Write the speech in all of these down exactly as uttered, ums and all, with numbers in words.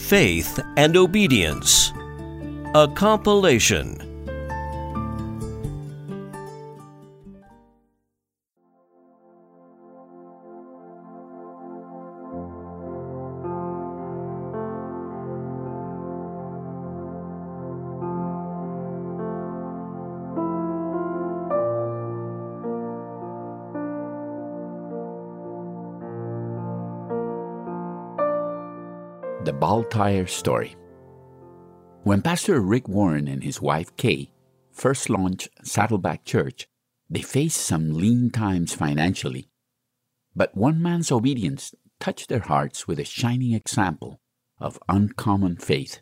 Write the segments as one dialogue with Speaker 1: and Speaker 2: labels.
Speaker 1: Faith and Obedience, a compilation.
Speaker 2: The Bald Tire Story. When Pastor Rick Warren and his wife Kay first launched Saddleback Church, they faced some lean times financially. But one man's obedience touched their hearts with a shining example of uncommon faith.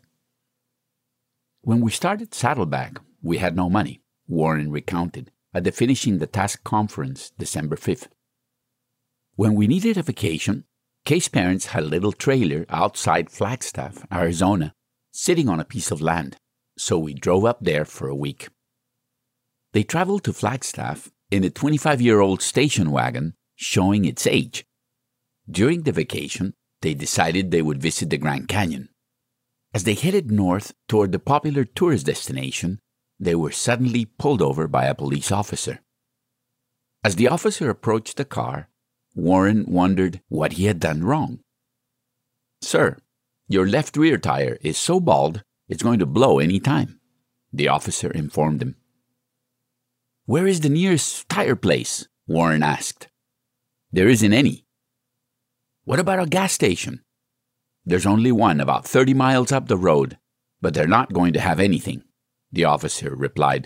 Speaker 2: When we started Saddleback, we had no money, Warren recounted at the Finishing the Task conference December fifth. When we needed a vacation, Kay's parents had a little trailer outside Flagstaff, Arizona, sitting on a piece of land, so we drove up there for a week. They traveled to Flagstaff in a twenty-five-year-old station wagon showing its age. During the vacation, they decided they would visit the Grand Canyon. As they headed north toward the popular tourist destination, they were suddenly pulled over by a police officer. As the officer approached the car, Warren wondered what he had done wrong. "Sir, your left rear tire is so bald it's going to blow any time," the officer informed him. "Where is the nearest tire place?" Warren asked. "There isn't any." "What about a gas station?" "There's only one about thirty miles up the road, but they're not going to have anything," the officer replied.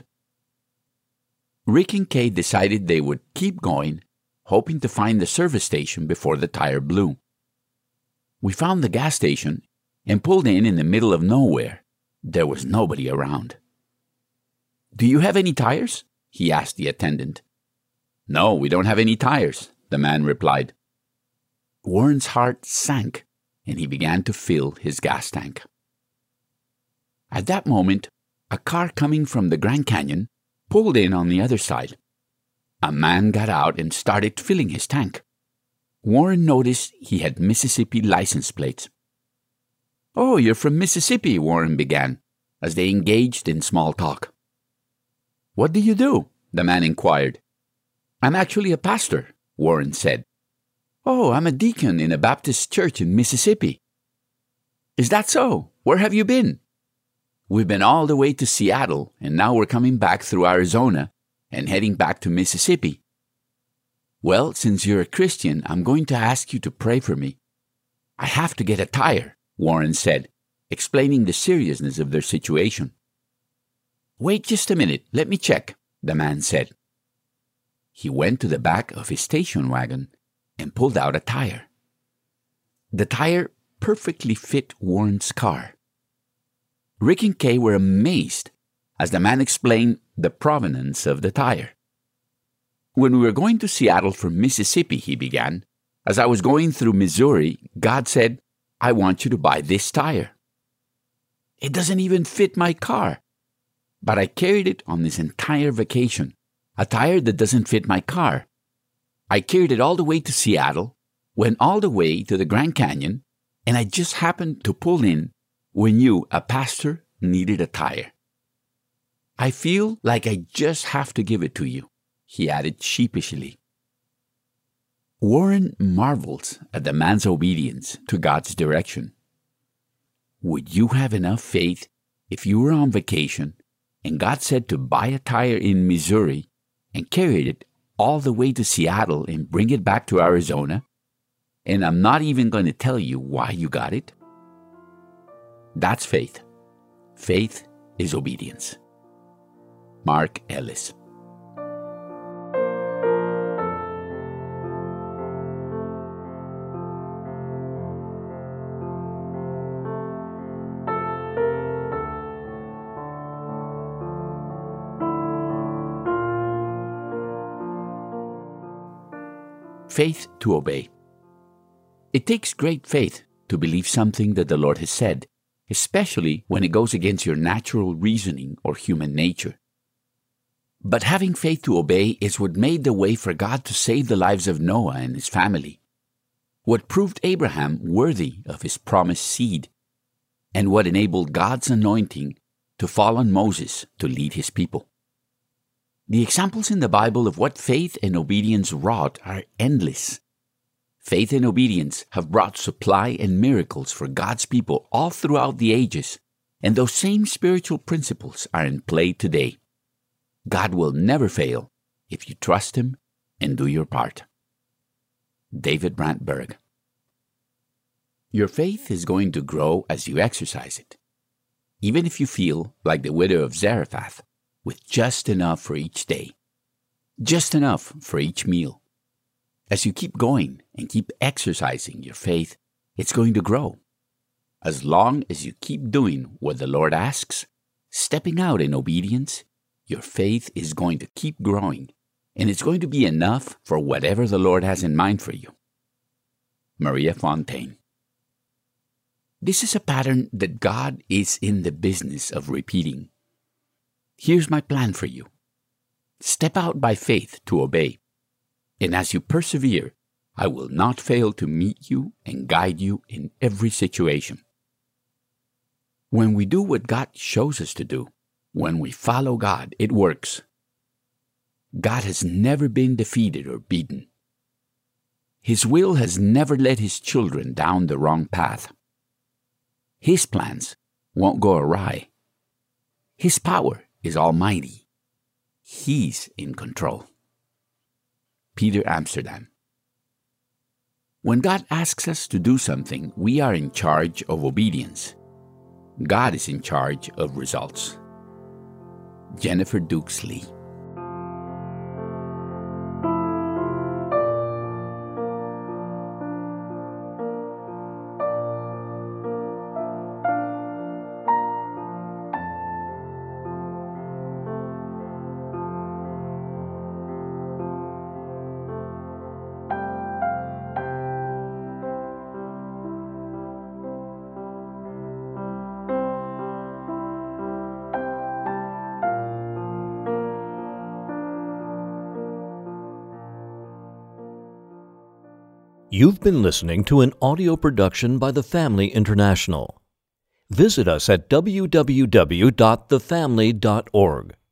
Speaker 2: Rick and Kay decided they would keep going, hoping to find the service station before the tire blew. We found the gas station and pulled in in the middle of nowhere. There was nobody around. "Do you have any tires?" he asked the attendant. "No, we don't have any tires," the man replied. Warren's heart sank, and he began to fill his gas tank. At that moment, a car coming from the Grand Canyon pulled in on the other side. A man got out and started filling his tank. Warren noticed he had Mississippi license plates. "Oh, you're from Mississippi," Warren began, as they engaged in small talk. "What do you do?" the man inquired. "I'm actually a pastor," Warren said. "Oh, I'm a deacon in a Baptist church in Mississippi." "Is that so? Where have you been?" "We've been all the way to Seattle, and now we're coming back through Arizona and heading back to Mississippi." "Well, since you're a Christian, I'm going to ask you to pray for me." "I have to get a tire," Warren said, explaining the seriousness of their situation. "Wait just a minute, let me check," the man said. He went to the back of his station wagon and pulled out a tire. The tire perfectly fit Warren's car. Rick and Kay were amazed as the man explained the provenance of the tire. "When we were going to Seattle from Mississippi," he began, "as I was going through Missouri, God said, 'I want you to buy this tire.' It doesn't even fit my car. But I carried it on this entire vacation, a tire that doesn't fit my car. I carried it all the way to Seattle, went all the way to the Grand Canyon, and I just happened to pull in when you, a pastor, needed a tire. I feel like I just have to give it to you," he added sheepishly. Warren marvels at the man's obedience to God's direction. Would you have enough faith if you were on vacation and God said to buy a tire in Missouri and carried it all the way to Seattle and bring it back to Arizona? And I'm not even going to tell you why you got it. That's faith. Faith is obedience. Mark Ellis. Faith to obey. It takes great faith to believe something that the Lord has said, especially when it goes against your natural reasoning or human nature. But having faith to obey is what made the way for God to save the lives of Noah and his family, what proved Abraham worthy of his promised seed, and what enabled God's anointing to fall on Moses to lead his people. The examples in the Bible of what faith and obedience wrought are endless. Faith and obedience have brought supply and miracles for God's people all throughout the ages, and those same spiritual principles are in play today. God will never fail if you trust Him and do your part. David Brandberg. Your faith is going to grow as you exercise it, even if you feel like the widow of Zarephath, with just enough for each day, just enough for each meal. As you keep going and keep exercising your faith, it's going to grow. As long as you keep doing what the Lord asks, stepping out in obedience, your faith is going to keep growing, and it's going to be enough for whatever the Lord has in mind for you. Maria Fontaine. This is a pattern that God is in the business of repeating. Here's my plan for you. Step out by faith to obey. And as you persevere, I will not fail to meet you and guide you in every situation. When we do what God shows us to do, when we follow God, it works. God has never been defeated or beaten. His will has never led His children down the wrong path. His plans won't go awry. His power is almighty. He's in control. Peter Amsterdam. When God asks us to do something, we are in charge of obedience. God is in charge of results. Jennifer Dukes Lee.
Speaker 1: You've been listening to an audio production by The Family International. Visit us at w w w dot the family dot org.